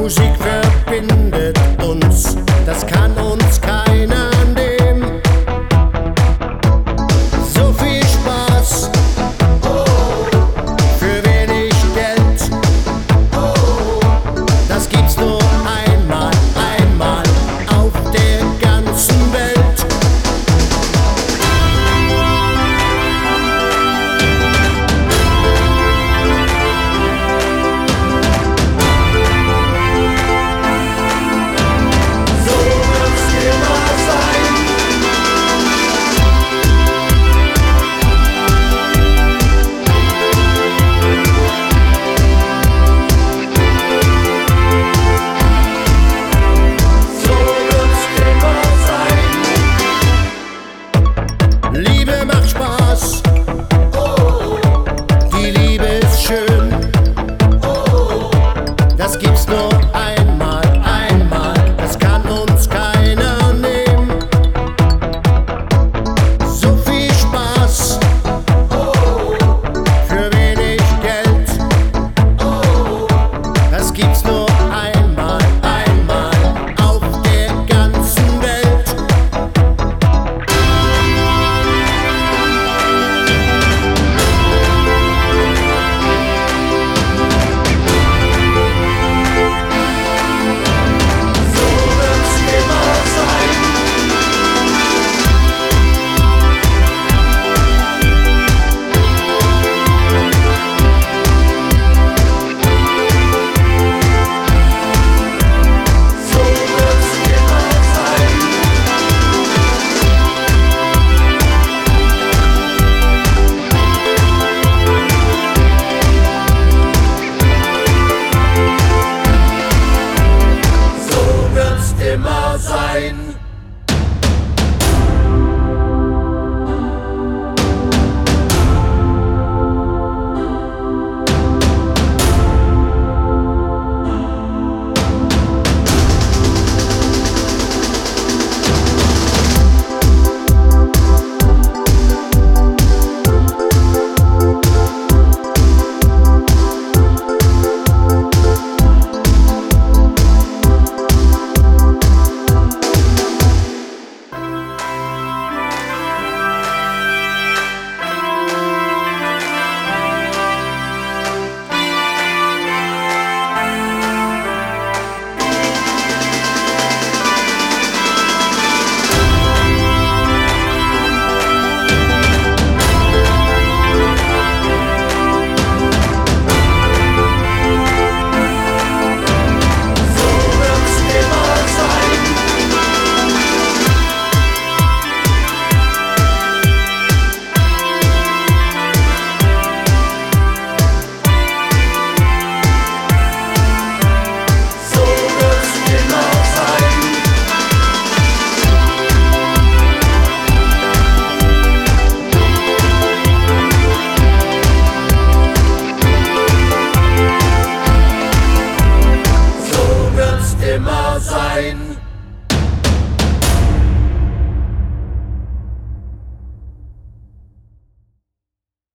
Musik verbindet uns, das kann uns keiner nehmen. So viel Spaß für wenig Geld, das gibt's nur einmal auf der ganzen Welt. Liebe macht Spaß, die Liebe ist schön, das gibt's nur einmal, das kann uns keiner nehmen. So viel Spaß für wenig Geld, das gibt's nur einmal auf der ganzen Welt. Immer sein. Immer sein.